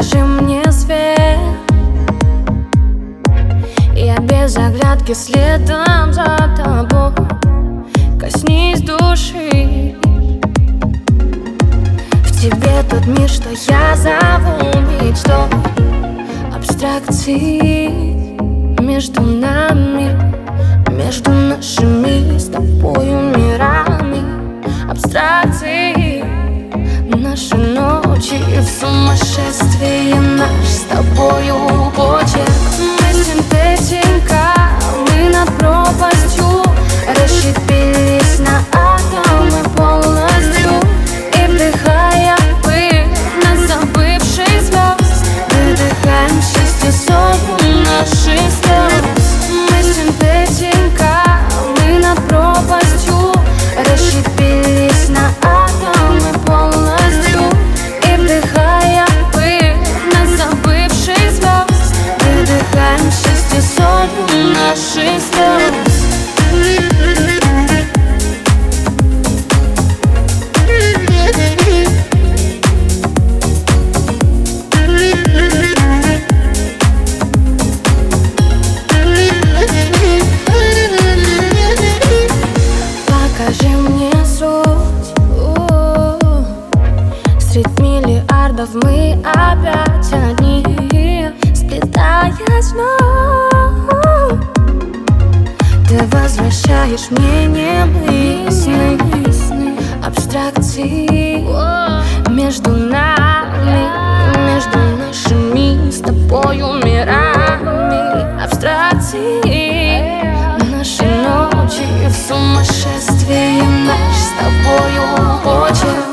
Покажи мне свет. Я без оглядки следом за тобой. Коснись души. В тебе тот мир, что я зову мечтой. Абстракции между нами, между нашими с тобою мирами. Абстракции, наши ночи в сумасшествии, наш с тобою почерк. Мы синтетика, мы над пропастью расщепились на атомы полностью. И вдыхая пыль на забывший звезд, выдыхаем счастье сотню наших слез. Мы синтетика, мы над пропастью расщепились на атомы полностью. И вдыхая пыль на забывший звезд, выдыхаем счастье сотню наших слез. Покажи мне суть. Средь миллиардов мы опять одни, сплетаясь вновь. Ты возвращаешь мне немыслы, абстракции между нами, между нашими с тобою мирами. Абстракции, наши ночи в сумасшествии, наш с тобою почерк.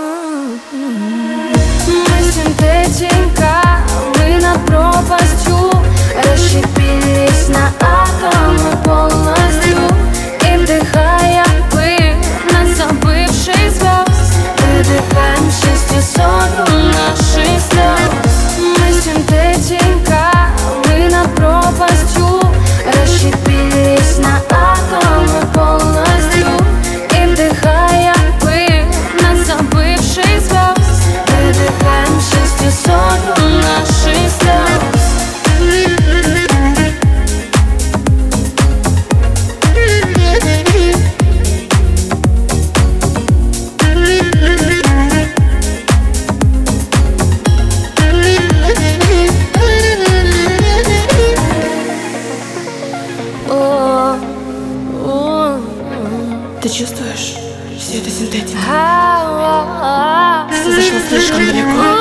Мы синтетика, мы над пропастью расщепились на атомы полностью. И вдыхая пыль на забывший звезд, выдыхаем счастье сотню наших слез. Мы синтетика, мы над пропастью расщепились на атомы полностью. И вдыхая пыль на забывший звезд, выдыхаем счастье сотню наших слез. Ты чувствуешь? Все это синтетика. Ты зашла слишком далеко.